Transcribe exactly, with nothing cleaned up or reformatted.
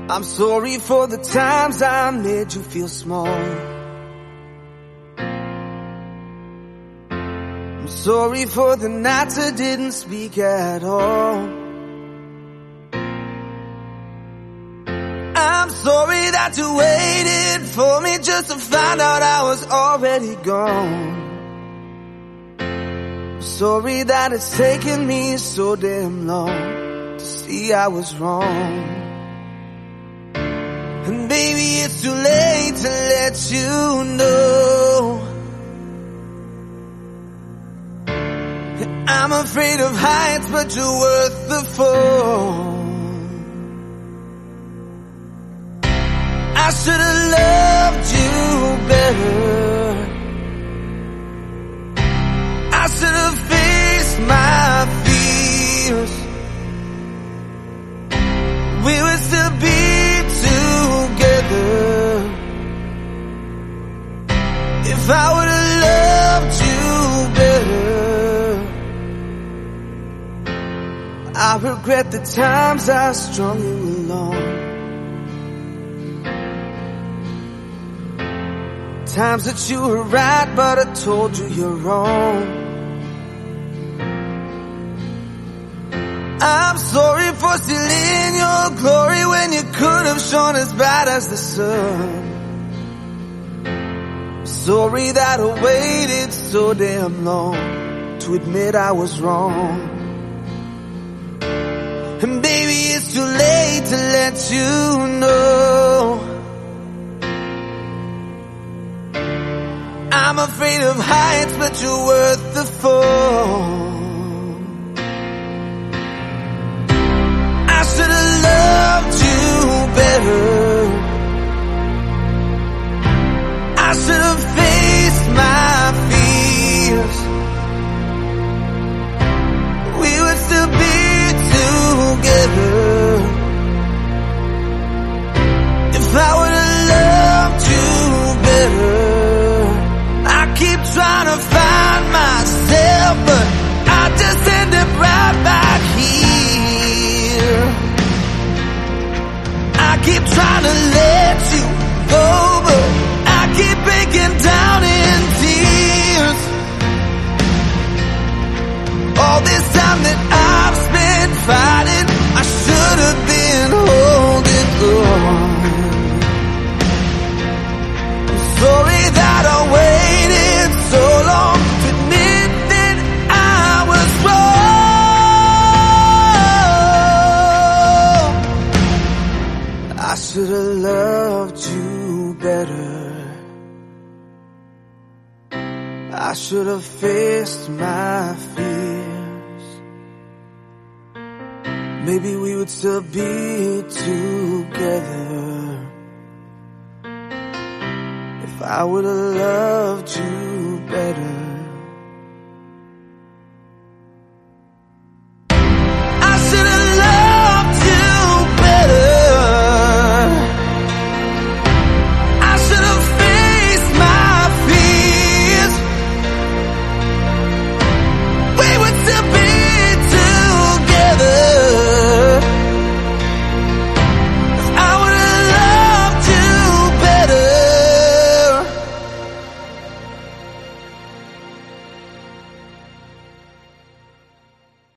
I'm sorry for the times I made you feel small. I'm sorry for the nights I didn't speak at all. I'm sorry that you waited for me just to find out I was already gone. I'm sorry that it's taken me so damn long to see I was wrong. And baby, it's too late to let you know. I'm afraid of heights, but you're worth the fall. I should have loved you better. I should have faced my fears. We would still be together if I would have loved you better. I regret the times I strung you along, times that you were right but I told you you're wrong. I'm sorry for stealing your glory when you could have shone as bright as the sun. Sorry that I waited so damn long to admit I was wrong. And baby, it's too late to let you know. I'm afraid of heights, but you're worth the fall. I should have loved you better. I should have faced my fears. We would still be together if I would have loved you better. I keep trying to find myself, but I just end up right back here. I keep trying to let you go, but I keep breaking down in tears. All this time that I've spent fighting, I should have been holding on. I'm sorry that I waited so long to admit that I was wrong. I should have loved you better. I should have faced my fears. Maybe we would still be together if I would have loved you better.